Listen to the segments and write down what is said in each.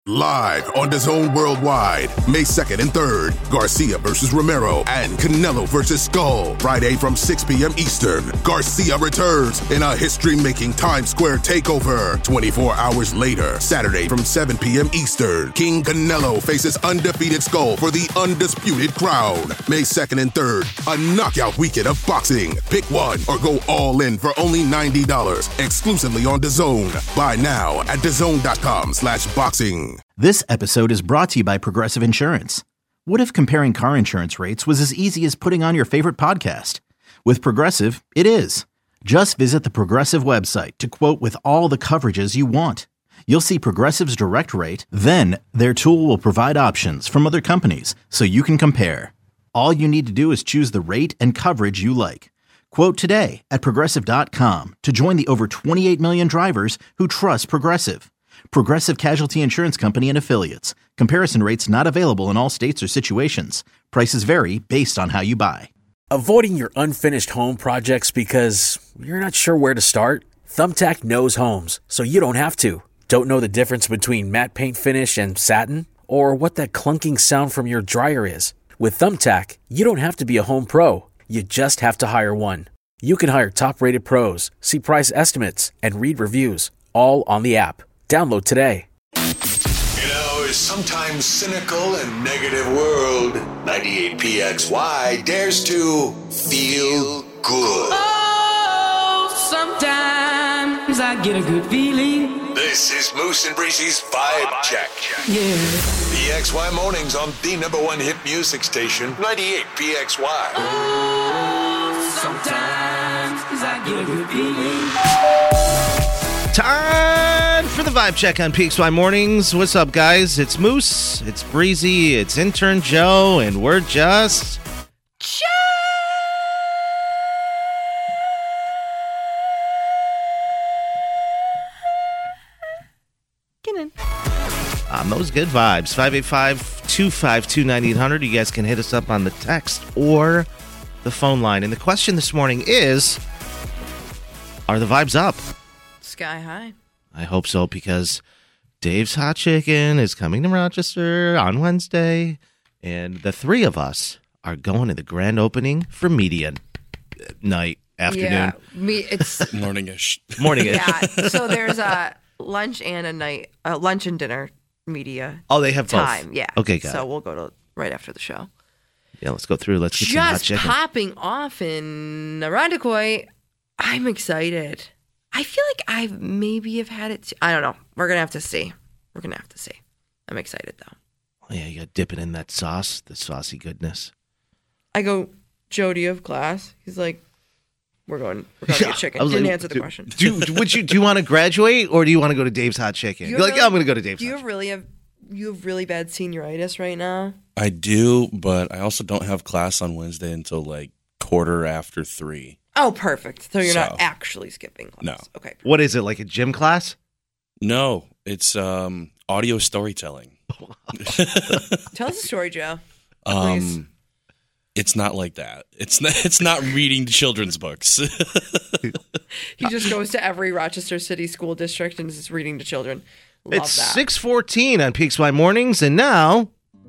Live on DAZN Worldwide, May 2nd and 3rd, Garcia versus Romero and Canelo versus Skull. Friday from 6 p.m. Eastern, Garcia returns in a history-making Times Square takeover. 24 hours later, Saturday from 7 p.m. Eastern, King Canelo faces undefeated Skull for the undisputed crown. May 2nd and 3rd, a knockout weekend of boxing. Pick one or go all in for only $90, exclusively on DAZN. Buy now at DAZN.com/boxing. This episode is brought to you by Progressive Insurance. What if comparing car insurance rates was as easy as putting on your favorite podcast? With Progressive, it is. Just visit the Progressive website to quote with all the coverages you want. You'll see Progressive's direct rate, then their tool will provide options from other companies so you can compare. All you need to do is choose the rate and coverage you like. Quote today at Progressive.com to join the over 28 million drivers who trust Progressive. Progressive Casualty Insurance Company and Affiliates. Comparison rates not available in all states or situations. Prices vary based on how you buy. Avoiding your unfinished home projects because you're not sure where to start? Thumbtack knows homes, so you don't have to. Don't know the difference between matte paint finish and satin? Or what that clunking sound from your dryer is? With Thumbtack, you don't have to be a home pro. You just have to hire one. You can hire top-rated pros, see price estimates, and read reviews, all on the app. Download today. You know, sometimes cynical and negative world, 98PXY dares to feel good. Oh, sometimes I get a good feeling. This is Moose and Breezy's Vibe Check. Yeah. The XY mornings on the #1 hit music station, 98PXY. Oh, sometimes I get a good feeling. Time for the Vibe Check on PXY Mornings. What's up, guys? It's Moose, it's Breezy, it's intern Joe, and we're just... on those good vibes. 585-252-9800. You guys can hit us up on the text or the phone line. And the question this morning is, are the vibes up? Sky high. I hope so, because Dave's Hot Chicken is coming to Rochester on Wednesday, and the three of us are going to the grand opening for media night, afternoon. Yeah, it's morning-ish. Morning-ish. Yeah, so there's a lunch and a night, lunch and dinner media. Oh, they have time. both. Yeah. Okay, got So it. we'll go to right after the show. Yeah, let's go through. Let's get some hot Just chicken. popping off in Irondequoit. I'm excited. I feel like I maybe have had it. I don't know. We're gonna have to see. I'm excited though. Oh, yeah, you got to dip it in that sauce, the saucy goodness. I go, Joe, do you have class? He's like, we're going to get chicken. I was Didn't like, answer the question. Do you want to graduate, or do you want to go to Dave's Hot Chicken? You're like, I'm going to go to Dave's Do you Hot Chicken. you have really bad senioritis right now? I do, but I also don't have class on Wednesday until like 3:15. Oh, perfect. So you're not So, actually skipping class. no. Okay. What is it, like a gym class? No, it's audio storytelling. Tell us a story, Joe. Please. It's not like that. It's not reading children's books. He just goes to every Rochester City school district and is just reading to children. Love It's that. 6:14 on PXY Mornings, and now...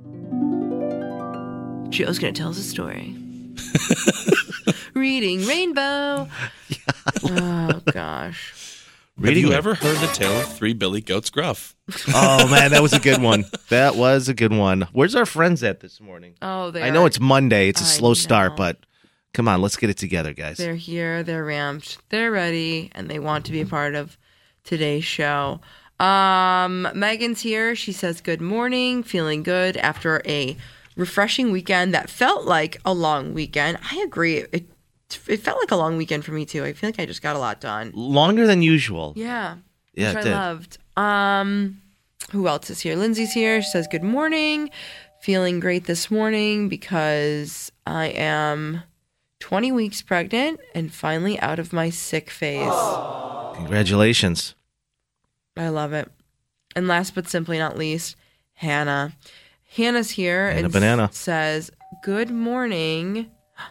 Joe's going to tell us a story. Reading Rainbow. Oh, gosh. Have you ever heard the tale of Three Billy Goats Gruff? Oh, man, that was a good one. That was a good one. Where's our friends at this morning? Oh, I know it's Monday. It's a I slow start, know. but come on, let's get it together, guys. They're here, they're ramped, they're ready, and they want to be a part of today's show. Megan's here. She says, good morning, feeling good after a refreshing weekend that felt like a long weekend. I agree. It felt like a long weekend for me, too. I feel like I just got a lot done. Longer than usual. Yeah. Yeah, which it I did. loved. Who else is here? Lindsay's here. She says, good morning. Feeling great this morning because I am 20 weeks pregnant and finally out of my sick phase. Congratulations. I love it. And last but simply not least, Hannah. Hannah's here Hannah and Banana. says, good morning.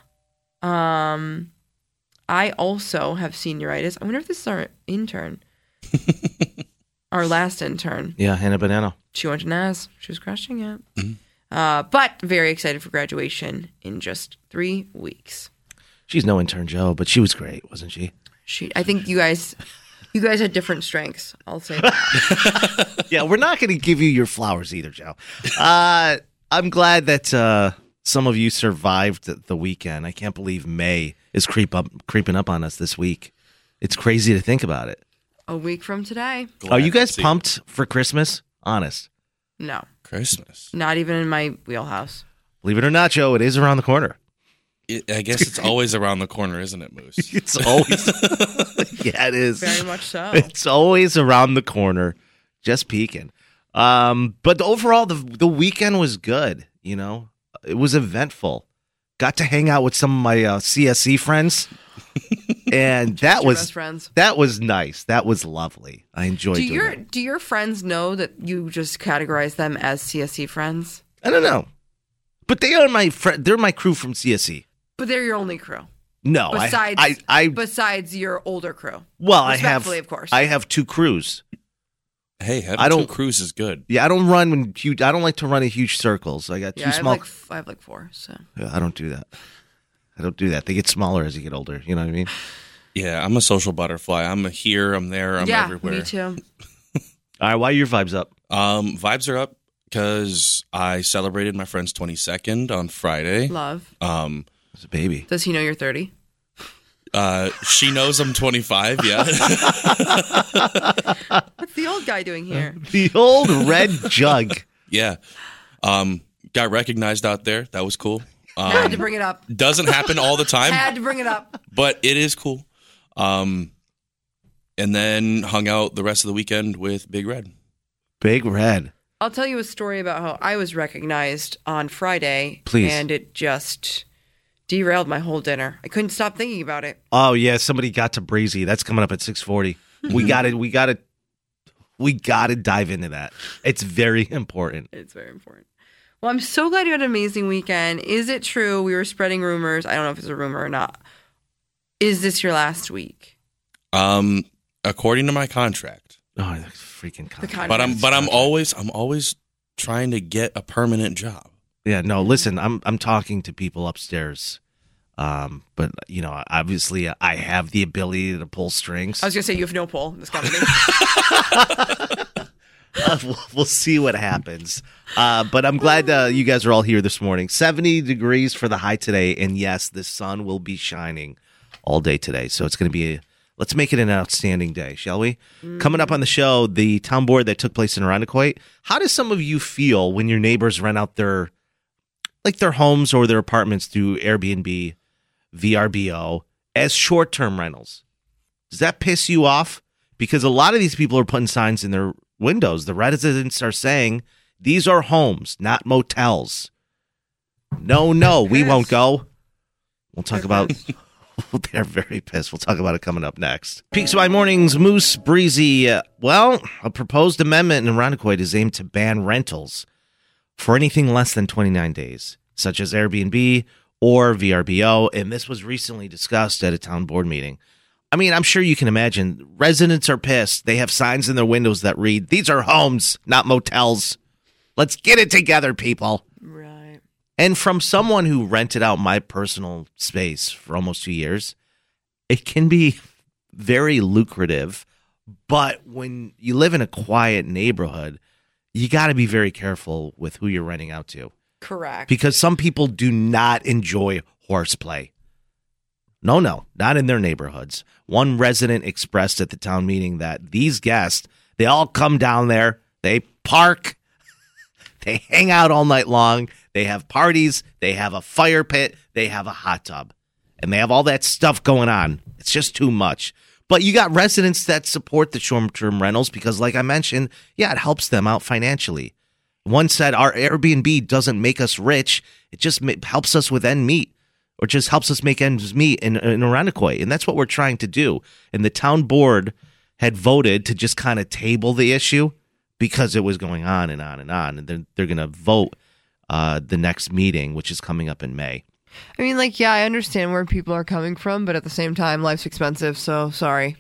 I also have senioritis. I wonder if this is our intern. Our last intern. Yeah, Hannah Banana. She went to NAS. She was crushing it. But very excited for graduation in just 3 weeks. She's no intern Joe, but she was great, wasn't she? I think you guys had different strengths. I'll say that. Yeah, we're not going to give you your flowers either, Joe. I'm glad that some of you survived the weekend. I can't believe May is creeping up on us this week. It's crazy to think about it. A week from today. Are you guys pumped for Christmas? Honest. No. Christmas. Not even in my wheelhouse. Believe it or not, Joe, it is around the corner. I guess it's always around the corner, isn't it, Moose? It's always. Yeah, it is. Very much so. It's always around the corner, just peeking. But overall, the weekend was good. You know, it was eventful. Got to hang out with some of my CSE friends, and that was best friends. That was nice. That was lovely. I enjoyed doing that. Do your friends know that you just categorize them as CSE friends? I don't know, but they are my friend. They're my crew from CSE. But they're your only crew. No, besides your older crew. Well, Respectfully, of course. I have two crews. Hey, having two crews is good. Yeah, I don't run huge. I don't like to run in huge circles. I got two small. I have like 4. So yeah, I don't do that. They get smaller as you get older. You know what I mean? Yeah, I'm a social butterfly. I'm here. I'm there. I'm everywhere. Me too. All right, why are your vibes up? Vibes are up because I celebrated my friend's 22nd on Friday. Love. It's a baby. Does he know you're 30? She knows I'm 25, yeah. What's the old guy doing here? The old red jug. Yeah. Got recognized out there. That was cool. Had to bring it up. Doesn't happen all the time. Had to bring it up. But it is cool. And then hung out the rest of the weekend with Big Red. Big Red. I'll tell you a story about how I was recognized on Friday. Please. And it just derailed my whole dinner. I couldn't stop thinking about it. Oh yeah, somebody got to Breezy. That's coming up at 6:40. We got to dive into that. It's very important. It's very important. Well, I'm so glad you had an amazing weekend. Is it true? We were spreading rumors. I don't know if it's a rumor or not. Is this your last week? According to my contract. Oh, the freaking contract. But I'm always trying to get a permanent job. Yeah, no, listen, I'm talking to people upstairs. But you know, obviously I have the ability to pull strings. I was going to say you have no pull in this company. We'll see what happens. But I'm glad you guys are all here this morning. 70 degrees for the high today. And yes, the sun will be shining all day today. So it's going to be let's make it an outstanding day, shall we? Coming up on the show, the town board that took place in Irondequoit. How do some of you feel when your neighbors rent out their homes or their apartments through Airbnb, VRBO as short-term rentals? Does that piss you off? Because a lot of these people are putting signs in their windows. The residents are saying these are homes, not motels. No, we won't go. We'll talk about. They're very pissed. We'll talk about it coming up next. Peaks by Mornings, Moose, Breezy. A proposed amendment in Irondequoit is aimed to ban rentals for anything less than 29 days, such as Airbnb or VRBO. And this was recently discussed at a town board meeting. I mean, I'm sure you can imagine residents are pissed. They have signs in their windows that read, "These are homes, not motels. Let's get it together, people." Right. And from someone who rented out my personal space for almost 2 years, it can be very lucrative. But when you live in a quiet neighborhood, you got to be very careful with who you're renting out to. Correct. Because some people do not enjoy horseplay. No, not in their neighborhoods. One resident expressed at the town meeting that these guests, they all come down there, they park, they hang out all night long, they have parties, they have a fire pit, they have a hot tub, and they have all that stuff going on. It's just too much. But you got residents that support the short-term rentals because, like I mentioned, yeah, it helps them out financially. One said, our Airbnb doesn't make us rich. It just helps us with end meet, or just helps us make ends meet in Irondequoit. And that's what we're trying to do. And the town board had voted to just kind of table the issue because it was going on and on and on. And then they're going to vote the next meeting, which is coming up in May. I mean, I understand where people are coming from, but at the same time, life's expensive, so sorry.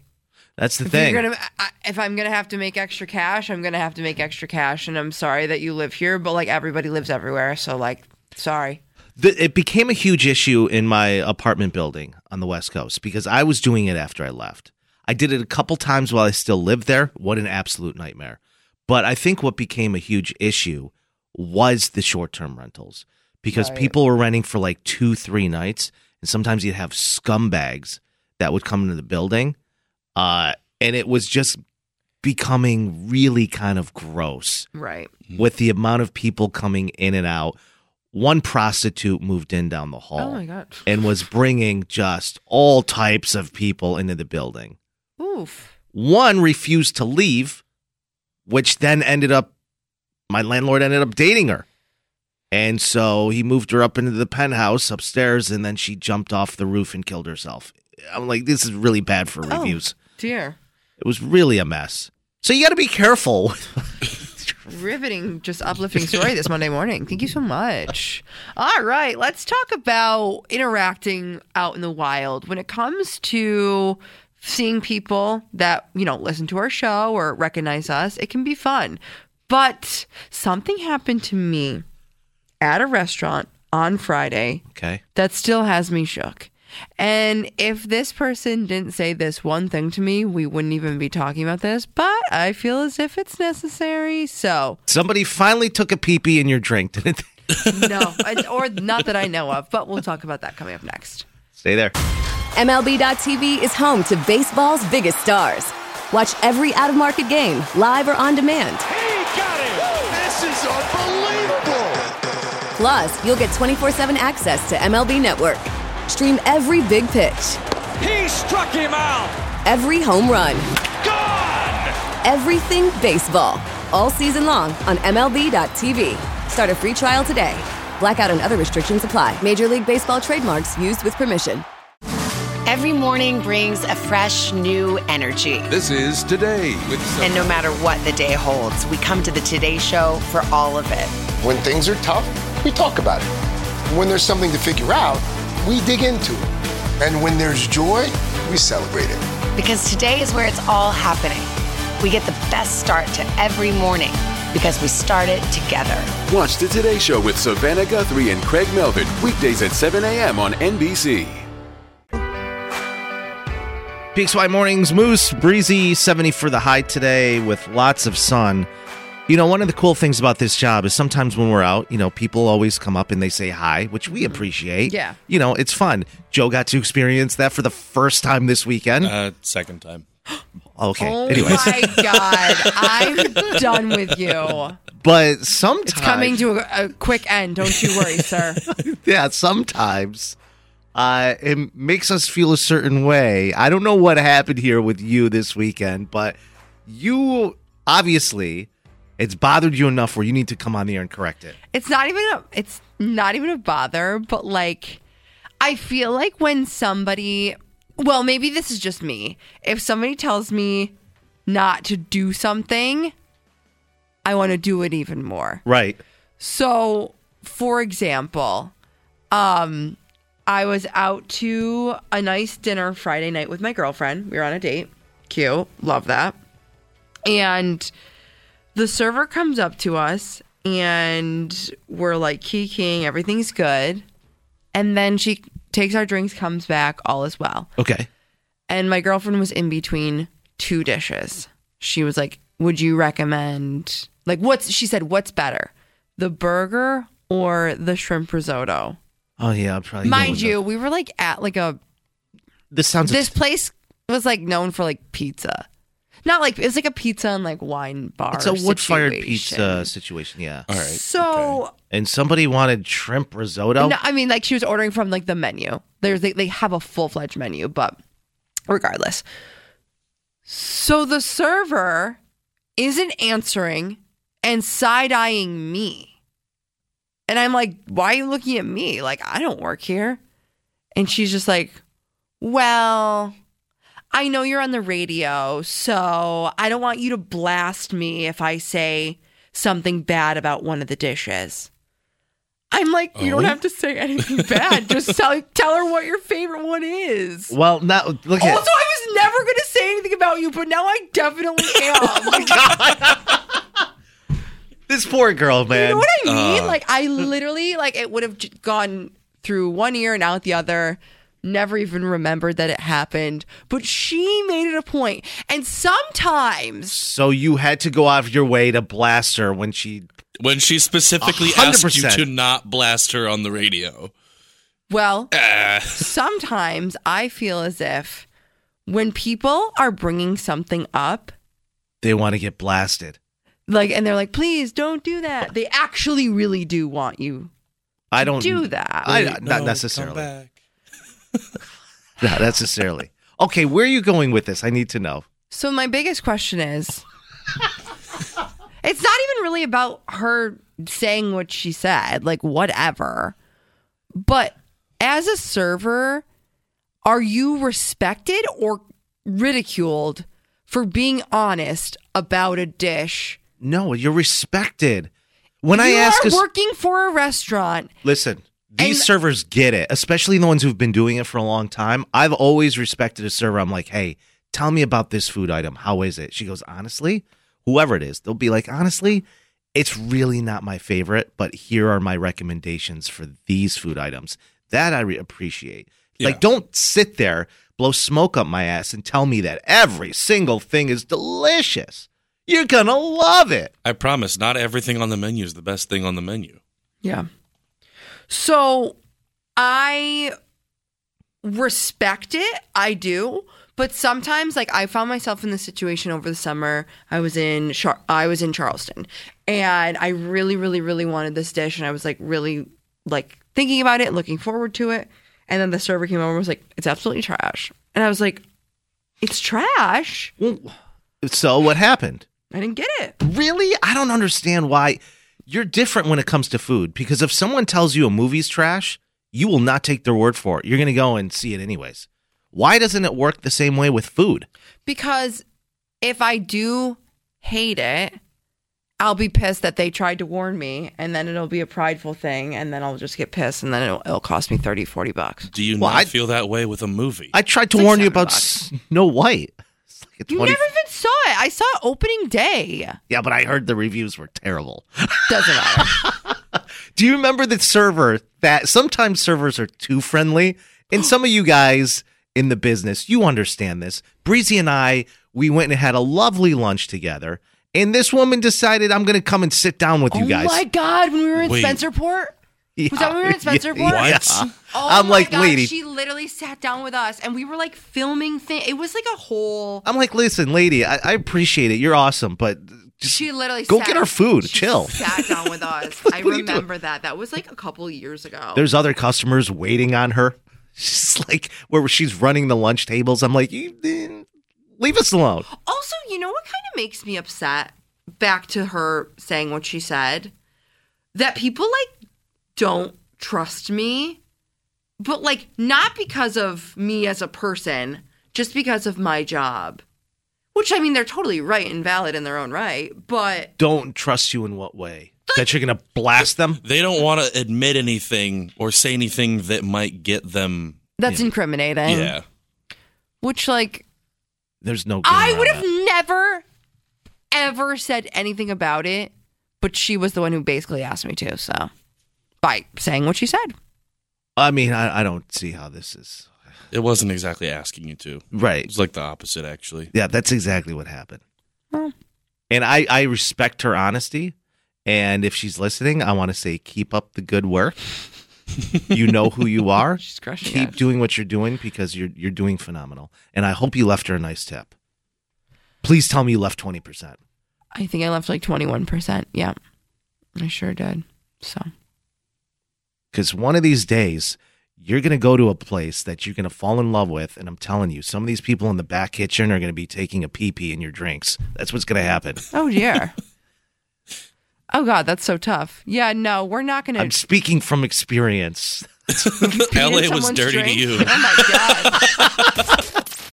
That's the thing. If I'm gonna have to make extra cash, I'm gonna have to make extra cash, and I'm sorry that you live here, but like everybody lives everywhere, so like, sorry. It became a huge issue in my apartment building on the West Coast because I was doing it after I left. I did it a couple times while I still lived there. What an absolute nightmare. But I think what became a huge issue was the short-term rentals because people were renting for like 2-3 nights, and sometimes you'd have scumbags that would come into the building, and it was just becoming really kind of gross. Right. With the amount of people coming in and out. One prostitute moved in down the hall. Oh my God. And was bringing just all types of people into the building. Oof. One refused to leave, which then my landlord ended up dating her. And so he moved her up into the penthouse upstairs, and then she jumped off the roof and killed herself. I'm like, this is really bad for reviews. Dear. It was really a mess. So you got to be careful. Riveting, just uplifting story this Monday morning. Thank you so much. All right, let's talk about interacting out in the wild when it comes to seeing people that, listen to our show or recognize us. It can be fun. But something happened to me at a restaurant on Friday that still has me shook. And if this person didn't say this one thing to me, we wouldn't even be talking about this. But I feel as if it's necessary. So somebody finally took a pee-pee in your drink, didn't they? No, or not that I know of. But we'll talk about that coming up next. Stay there. MLB.tv is home to baseball's biggest stars. Watch every out-of-market game, live or on demand. He got it! This is unbelievable! Plus, you'll get 24/7 access to MLB Network. Stream every big pitch. He struck him out! Every home run. Gone! Everything baseball. All season long on MLB.tv. Start a free trial today. Blackout and other restrictions apply. Major League Baseball trademarks used with permission. Every morning brings a fresh, new energy. This is Today with And no matter what the day holds, we come to the Today Show for all of it. When things are tough, we talk about it. When there's something to figure out, we dig into it. And when there's joy, we celebrate it. Because today is where it's all happening. We get the best start to every morning because we start it together. Watch the Today Show with Savannah Guthrie and Craig Melvin, weekdays at 7 a.m. on NBC. PXY Mornings, Moose, breezy, 70 for the high today with lots of sun. One of the cool things about this job is sometimes when we're out, people always come up and they say hi, which we appreciate. Yeah. It's fun. Joe got to experience that for the first time this weekend. Second time. Okay. Oh Anyways. my God. I'm done with you. But sometimes... It's coming to a quick end. Don't you worry, sir. Yeah, sometimes it makes us feel a certain way. I don't know what happened here with you this weekend, but you obviously... It's bothered you enough where you need to come on the air and correct it. It's not even a bother, but like, I feel like when somebody, well, maybe this is just me. If somebody tells me not to do something, I want to do it even more. Right. So, for example, I was out to a nice dinner Friday night with my girlfriend. We were on a date. Cute. Love that. And the server comes up to us and we're like kikiing, everything's good. And then she takes our drinks, comes back, all is well. Okay. And my girlfriend was in between two dishes. She was like, would you recommend, like, she said, what's better, the burger or the shrimp risotto? Oh, yeah, I'm probably. Mind you, we were like at like this place was like known for like pizza. Not like, it's like a pizza and like wine bar. It's a wood-fired pizza situation, yeah. All right. So... Okay. And somebody wanted shrimp risotto? No, I mean, like she was ordering from like the menu. They have a full-fledged menu, but regardless. So the server isn't answering and side-eyeing me. And I'm like, why are you looking at me? Like, I don't work here. And she's just like, well... I know you're on the radio, so I don't want you to blast me if I say something bad about one of the dishes. I'm like, you don't have to say anything bad. Just tell her what your favorite one is. Well, now look at. Also, I was never going to say anything about you, but now I definitely am. Oh my God. This poor girl, man. You know what I mean? Like, I literally, like, it would have gone through one ear and out the other. Never even remembered that it happened. But she made it a point. And sometimes. So you had to go out of your way to blast her when she specifically 100%. asked you to not blast her on the radio. Well, sometimes I feel as if when people are bringing something up, they want to get blasted. Like, and they're like, please don't do that. They actually really do want you to do that. Not necessarily. Not necessarily. Okay, where are you going with this? I need to know. So my biggest question is, it's not even really about her saying what she said, like whatever. But as a server, are you respected or ridiculed for being honest about a dish? No, you're respected. When you I ask are working for a restaurant. Listen, these servers get it, especially the ones who've been doing it for a long time. I've always respected a server. I'm like, hey, tell me about this food item. How is it? She goes, honestly, whoever it is, they'll be like, honestly, it's really not my favorite, but here are my recommendations for these food items. That I appreciate. Yeah. Like, don't sit there, blow smoke up my ass, and tell me that every single thing is delicious. You're going to love it. I promise, not everything on the menu is the best thing on the menu. Yeah. So I respect it. I do. But sometimes, like, I found myself in this situation over the summer. I was in Charleston, and I really, really, really wanted this dish, and I was like really like thinking about it, looking forward to it. And then the server came over and was like, "It's absolutely trash," and I was like, "It's trash." Well, so what happened? I didn't get it. Really? I don't understand why. You're different when it comes to food, because if someone tells you a movie's trash, you will not take their word for it. You're going to go and see it anyways. Why doesn't it work the same way with food? Because if I do hate it, I'll be pissed that they tried to warn me, and then it'll be a prideful thing, and then I'll just get pissed, and then it'll cost me $30, $40. Do you not feel that way with a movie? I tried to warn you about Snow White. You never even saw it. I saw it opening day. Yeah, but I heard the reviews were terrible. Doesn't matter. Do you remember the server that sometimes servers are too friendly? And some of you guys in the business, you understand this. Breezy and I, we went and had a lovely lunch together. And this woman decided, I'm going to come and sit down with you guys. Oh my God, when we were in Spencerport? Yeah. Was that when we were in Spencerport? What? Oh I'm my like, God, lady. she literally sat down with us, and we were like filming things. It was like a whole... I'm like, listen, lady, I appreciate it. You're awesome, but just she literally go get our food. Chill. Sat down with us. I remember that. That was like a couple years ago. There's other customers waiting on her. She's like, where she's running the lunch tables. I'm like, leave us alone. Also, you know what kind of makes me upset? Back to her saying what she said, that people like don't trust me, but like not because of me as a person, just because of my job. Which, I mean, they're totally right and valid in their own right, but... Don't trust you in what way? That you're going to blast them? They don't want to admit anything or say anything that might get them... That's incriminating. Yeah. Which, like... There's no... I would have never, ever said anything about it, but she was the one who basically asked me to, so... By saying what she said. I mean, I don't see how this is... It wasn't exactly asking you to. Right. It was like the opposite, actually. Yeah, that's exactly what happened. Oh. And I respect her honesty. And if she's listening, I want to say, keep up the good work. You know who you are. She's crushing Keep it. doing what you're doing because you're doing phenomenal. And I hope you left her a nice tip. Please tell me you left 20%. I think I left like 21%. Yeah. I sure did. So. Because one of these days, you're going to go to a place that you're going to fall in love with. And I'm telling you, some of these people in the back kitchen are going to be taking a pee-pee in your drinks. That's what's going to happen. Oh, dear. Oh, God, that's so tough. Yeah, no, we're not going to. I'm speaking from experience. LA was dirty to you. Oh, my God.